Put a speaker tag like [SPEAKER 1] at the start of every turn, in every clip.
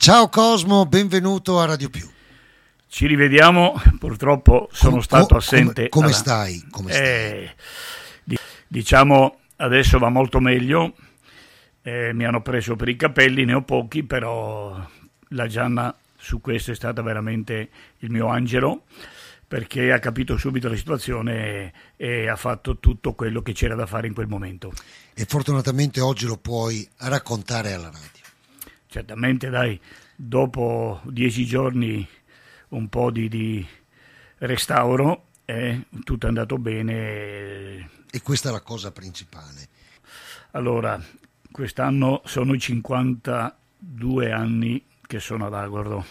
[SPEAKER 1] Ciao Cosmo, benvenuto a Radio Più.
[SPEAKER 2] Ci rivediamo, purtroppo sono stato assente.
[SPEAKER 1] Come stai?
[SPEAKER 2] Diciamo adesso va molto meglio, mi hanno preso per i capelli, ne ho pochi, però la Gianna su questo è stata veramente il mio angelo, perché ha capito subito la situazione e ha fatto tutto quello che c'era da fare in quel momento.
[SPEAKER 1] E fortunatamente oggi lo puoi raccontare alla radio.
[SPEAKER 2] Certamente, dai, dopo 10 giorni un po' di restauro, tutto è andato bene.
[SPEAKER 1] E questa è la cosa principale.
[SPEAKER 2] Allora, quest'anno sono i 52 anni che sono ad Agordo.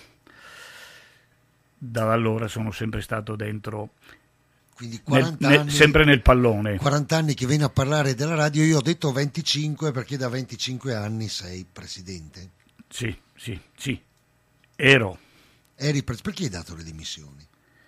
[SPEAKER 2] Da allora sono sempre stato dentro,
[SPEAKER 1] quindi 40 anni,
[SPEAKER 2] sempre nel pallone.
[SPEAKER 1] 40 anni che vieni a parlare della radio, io ho detto 25 perché da 25 anni sei presidente.
[SPEAKER 2] Sì. Ero.
[SPEAKER 1] Perché hai dato le dimissioni?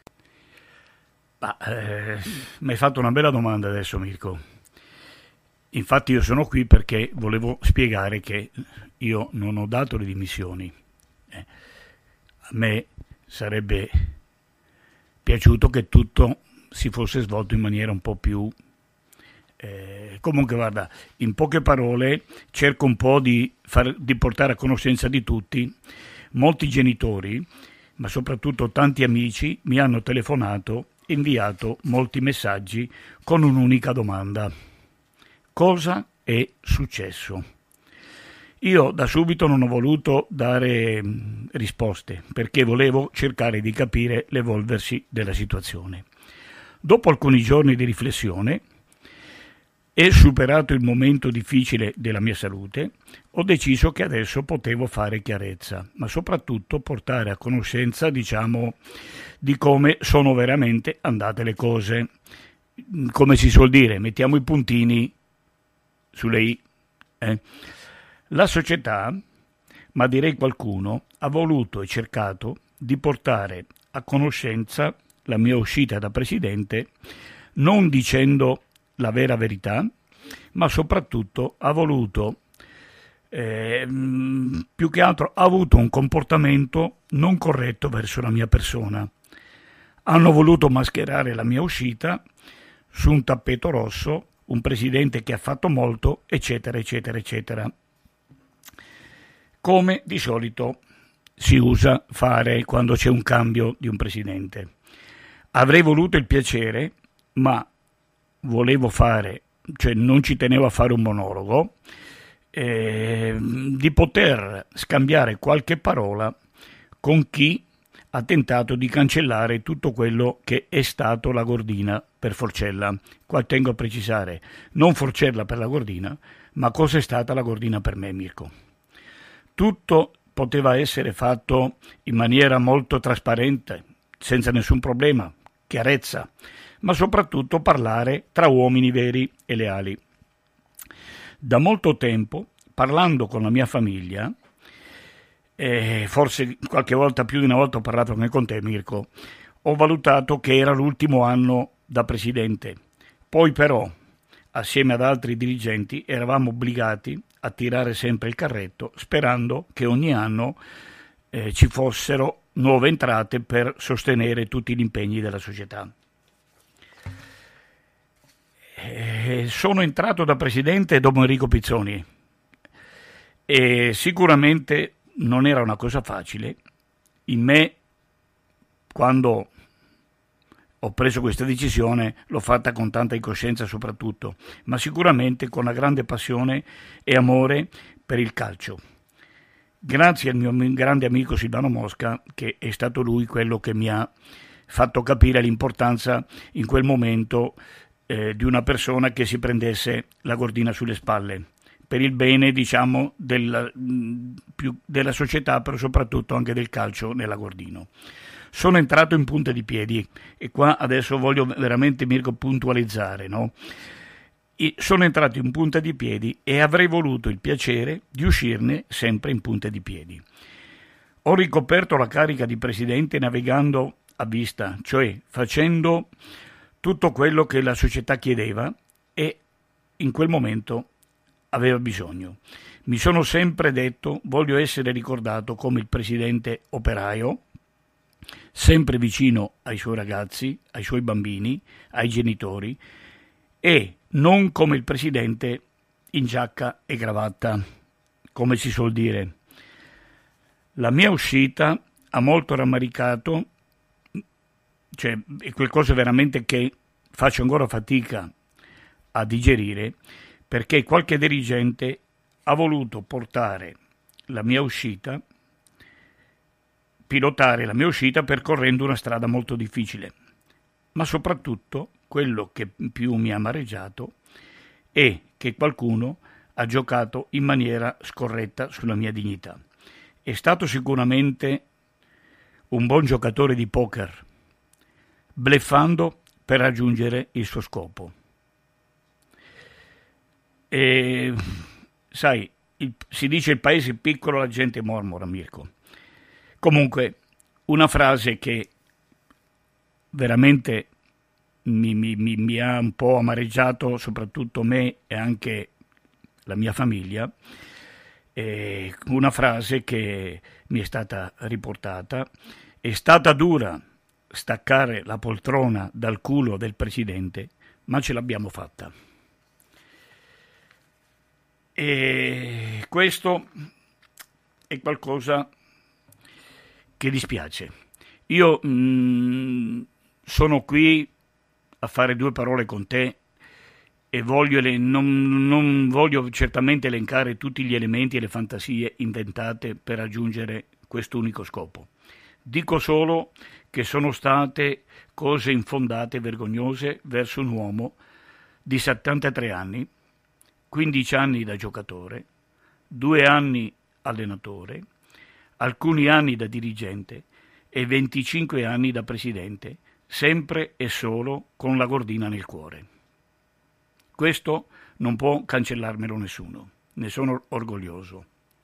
[SPEAKER 2] Mi hai fatto una bella domanda adesso, Mirko. Infatti io sono qui perché volevo spiegare che io non ho dato le dimissioni. A me sarebbe piaciuto che tutto si fosse svolto in maniera un po' più... Comunque guarda, in poche parole cerco un po' di portare a conoscenza di tutti. Molti genitori, ma soprattutto tanti amici, mi hanno telefonato, inviato molti messaggi con un'unica domanda: cosa è successo? Io da subito non ho voluto dare risposte perché volevo cercare di capire l'evolversi della situazione. Dopo alcuni giorni di riflessione e superato il momento difficile della mia salute, ho deciso che adesso potevo fare chiarezza, ma soprattutto portare a conoscenza, di come sono veramente andate le cose. Come si suol dire, mettiamo i puntini sulle i. La società, ma direi qualcuno, ha voluto e cercato di portare a conoscenza la mia uscita da presidente, non dicendo la vera verità, ma soprattutto ha voluto, più che altro ha avuto un comportamento non corretto verso la mia persona. Hanno voluto mascherare la mia uscita su un tappeto rosso, un presidente che ha fatto molto, eccetera, eccetera, eccetera. Come di solito si usa fare quando c'è un cambio di un presidente. Avrei voluto il piacere, ma volevo fare, cioè non ci tenevo a fare un monologo, di poter scambiare qualche parola con chi ha tentato di cancellare tutto quello che è stato la Gordina per Forcella. Qua tengo a precisare, non Forcella per la Gordina, ma cosa è stata la Gordina per me, Mirko. Tutto poteva essere fatto in maniera molto trasparente, senza nessun problema, chiarezza, ma soprattutto parlare tra uomini veri e leali. Da molto tempo, parlando con la mia famiglia, forse qualche volta, più di una volta ho parlato anche con te, Mirko, ho valutato che era l'ultimo anno da presidente. Poi però, assieme ad altri dirigenti, eravamo obbligati a tirare sempre il carretto, sperando che ogni anno ci fossero nuove entrate per sostenere tutti gli impegni della società. Sono entrato da presidente dopo Enrico Pizzoni e sicuramente non era una cosa facile. In me, quando ho preso questa decisione, l'ho fatta con tanta incoscienza soprattutto, ma sicuramente con una grande passione e amore per il calcio. Grazie al mio grande amico Silvano Mosca, che è stato lui quello che mi ha fatto capire l'importanza in quel momento di una persona che si prendesse la Gordina sulle spalle, per il bene, della società, però soprattutto anche del calcio nella Gordino. Sono entrato in punta di piedi e qua adesso voglio veramente, Mirko, puntualizzare, no? Sono entrato in punta di piedi e avrei voluto il piacere di uscirne sempre in punta di piedi. Ho ricoperto la carica di presidente navigando a vista, cioè facendo tutto quello che la società chiedeva e in quel momento aveva bisogno. Mi sono sempre detto, voglio essere ricordato come il presidente operaio, sempre vicino ai suoi ragazzi, ai suoi bambini, ai genitori, e non come il presidente in giacca e cravatta, come si suol dire. La mia uscita ha molto rammaricato, cioè è qualcosa veramente che faccio ancora fatica a digerire, perché qualche dirigente ha voluto portare la mia uscita, pilotare la mia uscita percorrendo una strada molto difficile. Ma soprattutto quello che più mi ha amareggiato è che qualcuno ha giocato in maniera scorretta sulla mia dignità. È stato sicuramente un buon giocatore di poker, bluffando per raggiungere il suo scopo. E sai, si dice il paese è piccolo, la gente mormora, Mirko. Comunque, una frase che veramente mi ha un po' amareggiato, soprattutto me e anche la mia famiglia, una frase che mi è stata riportata: è stata dura staccare la poltrona dal culo del presidente, ma ce l'abbiamo fatta. E questo è qualcosa che dispiace. Io sono qui a fare due parole con te e non voglio certamente elencare tutti gli elementi e le fantasie inventate per raggiungere questo unico scopo. Dico solo che sono state cose infondate e vergognose verso un uomo di 73 anni, 15 anni da giocatore, 2 anni allenatore, alcuni anni da dirigente e 25 anni da presidente, sempre e solo con la Gordina nel cuore. Questo non può cancellarmelo nessuno, ne sono orgoglioso.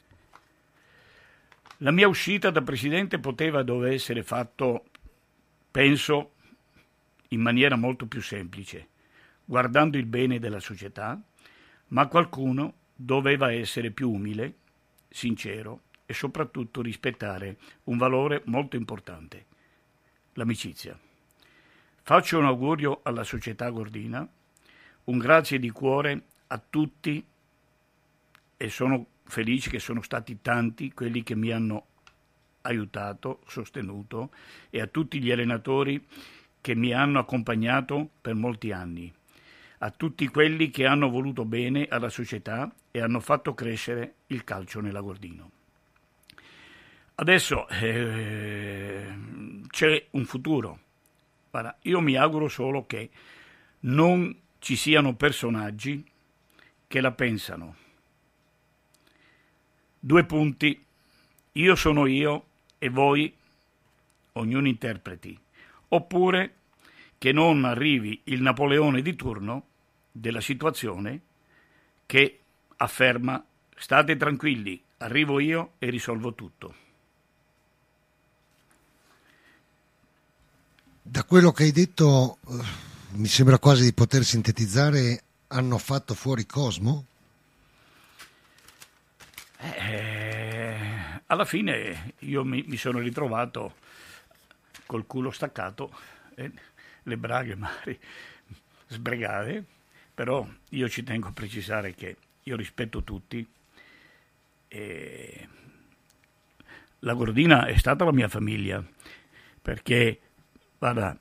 [SPEAKER 2] La mia uscita da presidente poteva e doveva essere fatto, penso, in maniera molto più semplice, guardando il bene della società, ma qualcuno doveva essere più umile, sincero e soprattutto rispettare un valore molto importante, l'amicizia. Faccio un augurio alla società Gordina, un grazie di cuore a tutti, e sono felice che sono stati tanti quelli che mi hanno aiutato, sostenuto, e a tutti gli allenatori che mi hanno accompagnato per molti anni, a tutti quelli che hanno voluto bene alla società e hanno fatto crescere il calcio nella Gordino. Adesso c'è un futuro. Guarda, io mi auguro solo che non ci siano personaggi che la pensano. 2 punti, io sono io e voi, ognuno interpreti. Oppure che non arrivi il Napoleone di turno della situazione che afferma: state tranquilli, arrivo io e risolvo tutto.
[SPEAKER 1] Da quello che hai detto mi sembra quasi di poter sintetizzare: hanno fatto fuori Cosmo?
[SPEAKER 2] Alla fine io mi sono ritrovato col culo staccato, le braghe magari sbregate, però io ci tengo a precisare che io rispetto tutti, e la Gordina è stata la mia famiglia, perché guarda,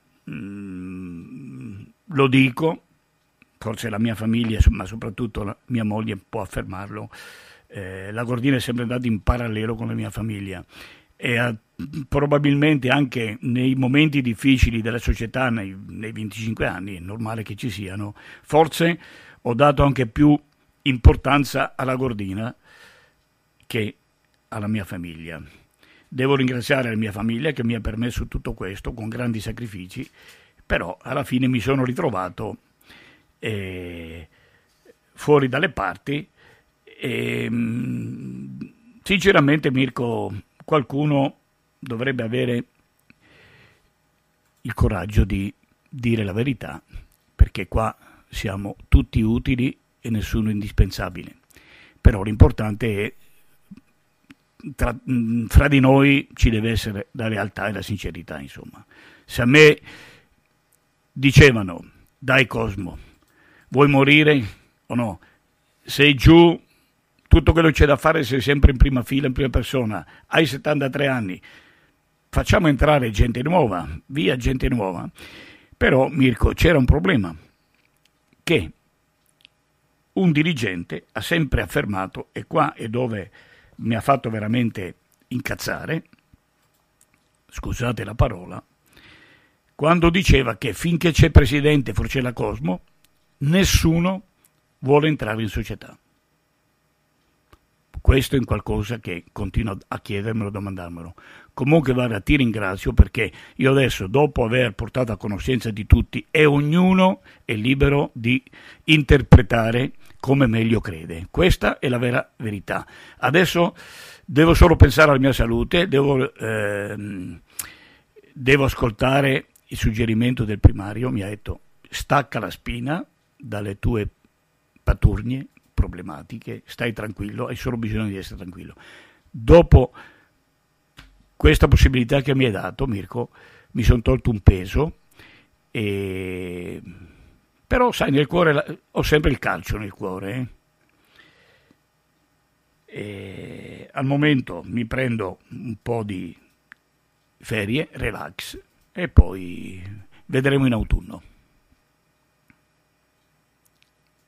[SPEAKER 2] lo dico, forse la mia famiglia, ma soprattutto la mia moglie può affermarlo, la Gordina è sempre andata in parallelo con la mia famiglia e probabilmente anche nei momenti difficili della società, nei 25 anni, è normale che ci siano, forse ho dato anche più importanza alla Gordina che alla mia famiglia. Devo ringraziare la mia famiglia che mi ha permesso tutto questo con grandi sacrifici, però alla fine mi sono ritrovato fuori dalle parti e sinceramente, Mirko, qualcuno dovrebbe avere il coraggio di dire la verità, perché qua siamo tutti utili e nessuno indispensabile. però l'importante è fra di noi ci deve essere la lealtà e la sincerità, insomma. Se a me dicevano, dai Cosmo, vuoi morire o no? Sei giù, tutto quello che c'è da fare sei sempre in prima fila, in prima persona, hai 73 anni, facciamo entrare gente nuova, via gente nuova. Però, Mirko, c'era un problema, che un dirigente ha sempre affermato, e qua è dove mi ha fatto veramente incazzare, scusate la parola, quando diceva che finché c'è presidente Forcella Cosmo, nessuno vuole entrare in società. Questo è un qualcosa che continuo a chiedermelo, a domandarmelo. Comunque guarda, ti ringrazio, perché io adesso, dopo aver portato a conoscenza di tutti, e ognuno è libero di interpretare come meglio crede. Questa è la vera verità. Adesso devo solo pensare alla mia salute, devo ascoltare il suggerimento del primario. Mi ha detto: stacca la spina dalle tue paturnie problematiche, stai tranquillo, hai solo bisogno di essere tranquillo. Dopo questa possibilità che mi hai dato, Mirko, mi sono tolto un peso, però sai, nel cuore ho sempre il calcio nel cuore. E al momento mi prendo un po' di ferie, relax, e poi vedremo in autunno.